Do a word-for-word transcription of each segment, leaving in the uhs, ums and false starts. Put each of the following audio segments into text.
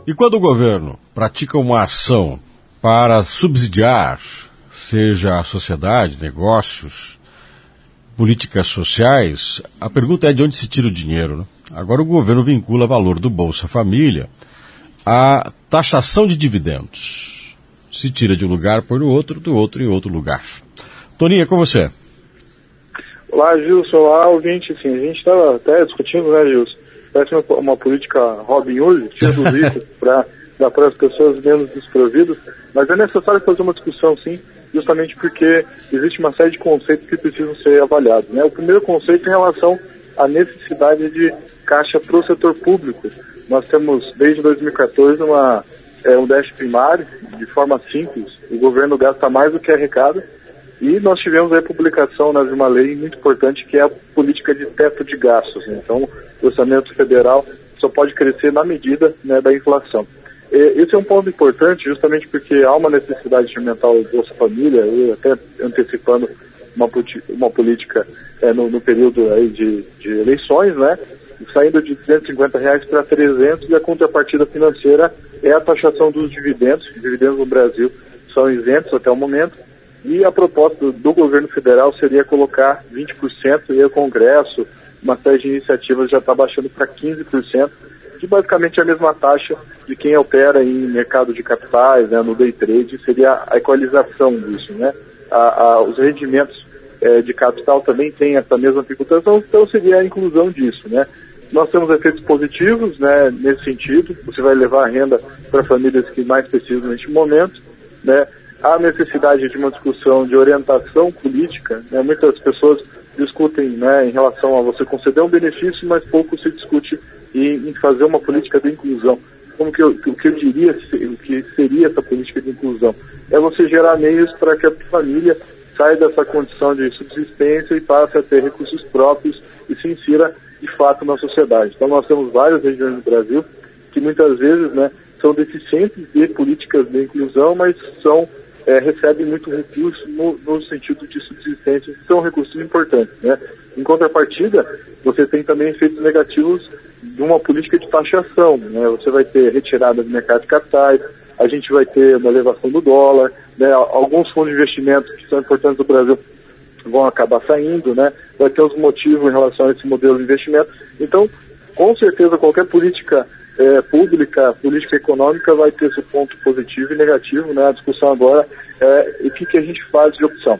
E quando o governo pratica uma ação para subsidiar, seja a sociedade, negócios, políticas sociais, a pergunta é de onde se tira o dinheiro, né? Agora o governo vincula o valor do Bolsa Família à taxação de dividendos. Se tira de um lugar, põe no outro, do outro em outro lugar. Toninho, é com você. Olá, Gilson. Olá, ouvinte. Sim, a gente estava até discutindo, né, Gilson? Parece uma, uma política Robin Hood, tira dos ricos para dar para as pessoas menos desprovidas, mas é necessário fazer uma discussão, sim, justamente porque existe uma série de conceitos que precisam ser avaliados, né? O primeiro conceito é em relação à necessidade de caixa para o setor público. Nós temos, desde dois mil e quatorze, uma, é, um déficit primário, de forma simples, o governo gasta mais do que arrecada, e nós tivemos a publicação, né, de uma lei muito importante, que é a política de teto de gastos. Então, o orçamento federal só pode crescer na medida, né, da inflação. E, esse é um ponto importante, justamente porque há uma necessidade de aumentar o Bolsa Família, e até antecipando uma, uma política é, no, no período aí de, de eleições, né, saindo de duzentos e cinquenta reais para trezentos, e a contrapartida financeira é a taxação dos dividendos. Os dividendos no Brasil são isentos até o momento. E a proposta do, do governo federal seria colocar vinte por cento, e o Congresso, uma série de iniciativas já está baixando para quinze por cento, que basicamente é a mesma taxa de quem opera em mercado de capitais, né, no day trade, seria a equalização disso, né? A, a, os rendimentos é, de capital também têm essa mesma tributação, então seria a inclusão disso, né? Nós temos efeitos positivos, né, nesse sentido. Você vai levar a renda para famílias que mais precisam neste momento, né? Há necessidade de uma discussão de orientação política, né? Muitas pessoas discutem, né, em relação a você conceder um benefício, mas pouco se discute em, em fazer uma política de inclusão. Como que eu, o que eu diria, o que seria essa política de inclusão? É você gerar meios para que a família saia dessa condição de subsistência e passe a ter recursos próprios e se insira de fato na sociedade. Então nós temos várias regiões do Brasil que muitas vezes, né, são deficientes de políticas de inclusão, mas são É, recebem muito recurso no, no sentido de subsistência, que são recursos importantes, né? Em contrapartida, você tem também efeitos negativos de uma política de taxação, né? Você vai ter retirada do mercado de capitais, a gente vai ter uma elevação do dólar, né? Alguns fundos de investimento que são importantes do Brasil vão acabar saindo, né? Vai ter os motivos em relação a esse modelo de investimento. Então, com certeza, qualquer política É, pública, política econômica vai ter seu ponto positivo e negativo, né? A discussão agora é o que, que a gente faz de opção.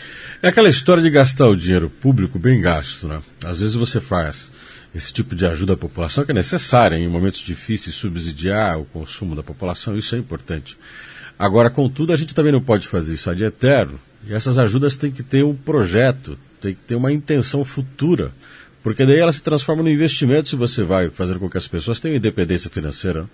É aquela história de gastar o dinheiro público bem gasto, né? Às vezes você faz esse tipo de ajuda à população, que é necessária em momentos difíceis, subsidiar o consumo da população, isso é importante. Agora, contudo, a gente também não pode fazer isso ad eterno, e essas ajudas têm que ter um projeto, tem que ter uma intenção futura, porque daí ela se transforma no investimento se você vai fazer com que as pessoas tenham independência financeira.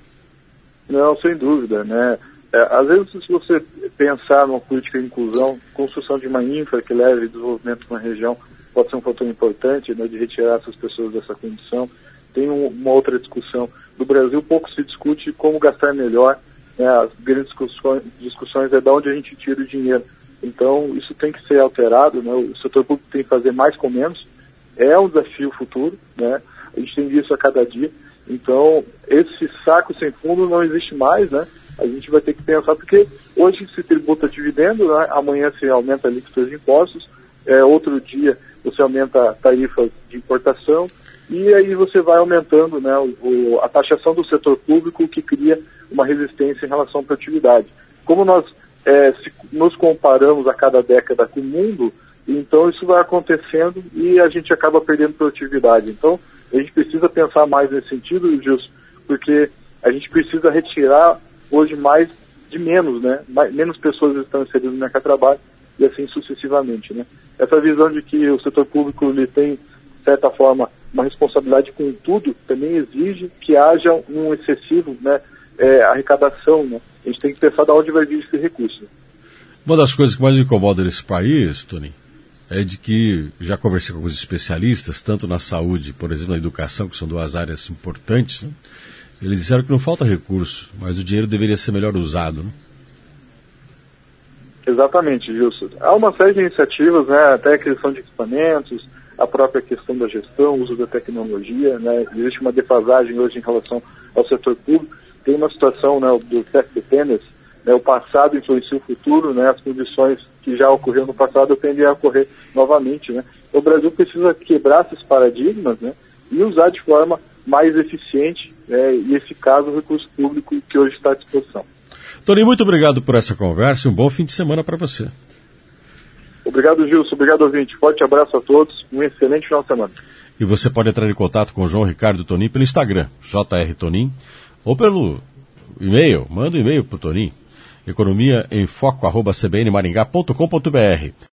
Não, sem dúvida, né? É, às vezes, se você pensar numa política de inclusão, construção de uma infra que leve desenvolvimento para uma região pode ser um fator importante, né, de retirar essas pessoas dessa condição. Tem um, uma outra discussão. No Brasil, pouco se discute como gastar melhor, né? As grandes discussões, discussões é de onde a gente tira o dinheiro. Então, isso tem que ser alterado, né? O setor público tem que fazer mais com menos. É um desafio futuro, né? A gente tem visto a cada dia. Então, esse saco sem fundo não existe mais, né? A gente vai ter que pensar, porque hoje se tributa dividendo, né? Amanhã se aumenta a alíquota de impostos, é, outro dia você aumenta a tarifa de importação, e aí você vai aumentando, né, o, o, a taxação do setor público, que cria uma resistência em relação à produtividade. Como nós é, se nos comparamos a cada década com o mundo, então isso vai acontecendo e a gente acaba perdendo produtividade. Então a gente precisa pensar mais nesse sentido, Gilson, porque a gente precisa retirar hoje mais de menos, né? Mais, menos pessoas estão inseridas no mercado de trabalho e assim sucessivamente, né? Essa visão de que o setor público ele tem, de certa forma, uma responsabilidade com tudo, também exige que haja um excessivo, né, é, arrecadação, né? A gente tem que pensar de onde vai vir esse recurso. Uma das coisas que mais me incomoda nesse país, Tony, é de que, já conversei com alguns especialistas, tanto na saúde, por exemplo, na educação, que são duas áreas importantes, né? Eles disseram que não falta recurso, mas o dinheiro deveria ser melhor usado, né? Exatamente, Gilson. Há uma série de iniciativas, né, até a aquisição de equipamentos, a própria questão da gestão, o uso da tecnologia, né? Existe uma defasagem hoje em relação ao setor público, tem uma situação, né, do teste de Tênis, né, o passado influencia o futuro, né, as condições que já ocorreram no passado tendem a ocorrer novamente, né. O Brasil precisa quebrar esses paradigmas, né, e usar de forma mais eficiente, né, e eficaz o recurso público que hoje está à disposição. Toninho, muito obrigado por essa conversa e um bom fim de semana para você. Obrigado, Gilson. Obrigado, ouvinte. Forte abraço a todos. Um excelente final de semana. E você pode entrar em contato com o João Ricardo Tonin pelo Instagram, J R Tonin, ou pelo e-mail. Manda um e-mail para o Tonin, economia em foco arroba c b n maringá ponto com ponto b r.